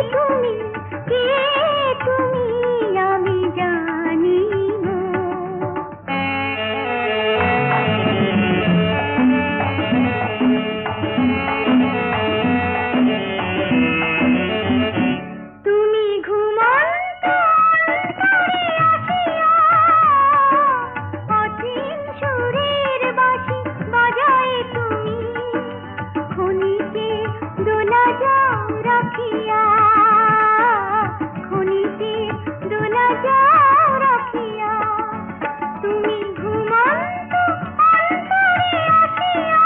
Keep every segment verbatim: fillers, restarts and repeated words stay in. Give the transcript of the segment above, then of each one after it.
তুমি কে তুমি আমি জানি গো। তুমি ঘুমন্ত অন্তরে আসিয়া অচিন সুরের বাঁশি বাজায় তুমি, খনিতে দোলা যাও রাখিয়া, খনিতে দোলা যাও রাখিয়া। তুমি ঘুমন্ত অন্তরে আসিয়া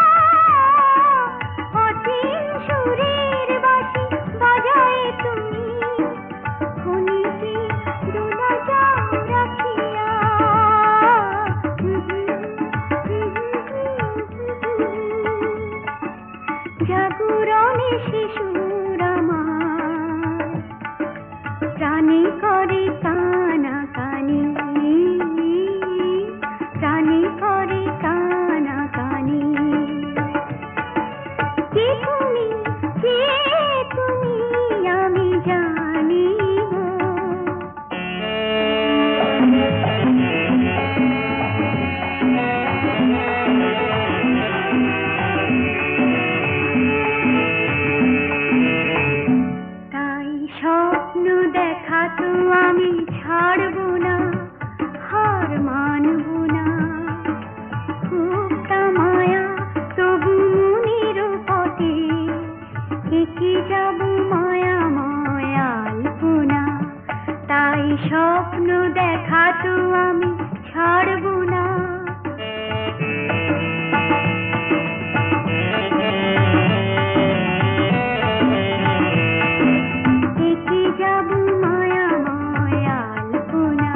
অচিন সুরের বাঁশি বাজায় তুমি, খনিতে দোলা যাও রাখিয়া। জাগরণে শিশুর আমার প্রাণে করে কানাকানি, প্রাণে করে কানাকানি। কে তুমি কে তুমি আমি জানি গো। তাই স্বপ্ন দেখা তো আমি ছাড়ব না, হার মানব না। খুবটা মায়া তবু মনের পথে, একে যাব মায়া মায়ালপনা। তাই স্বপ্ন দেখা তো আমি ছাড়ব না। একে যাব মায়া মায়ালপনা।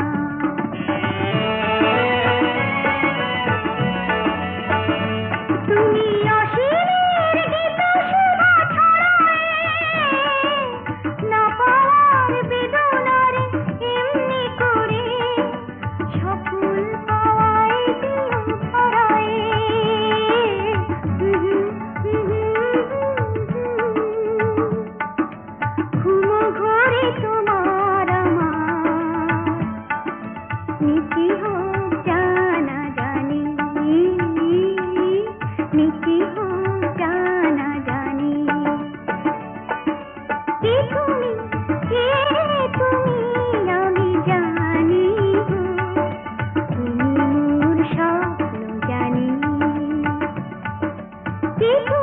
তুমি অশিরের গীত শোভা ছড়ায়, না পাওয়ার বেদনারে এমনি করে সকল পাওয়ায় দিও ধরায়। ঘুমো ঘরে তোমার আমার নীতি হোক জানা জানি, নীতি হোক জানা জানি। কে তুমি কে তুমি আমি জানি গো। তুমি মোর স্বপ্ন জানি। কে তুমি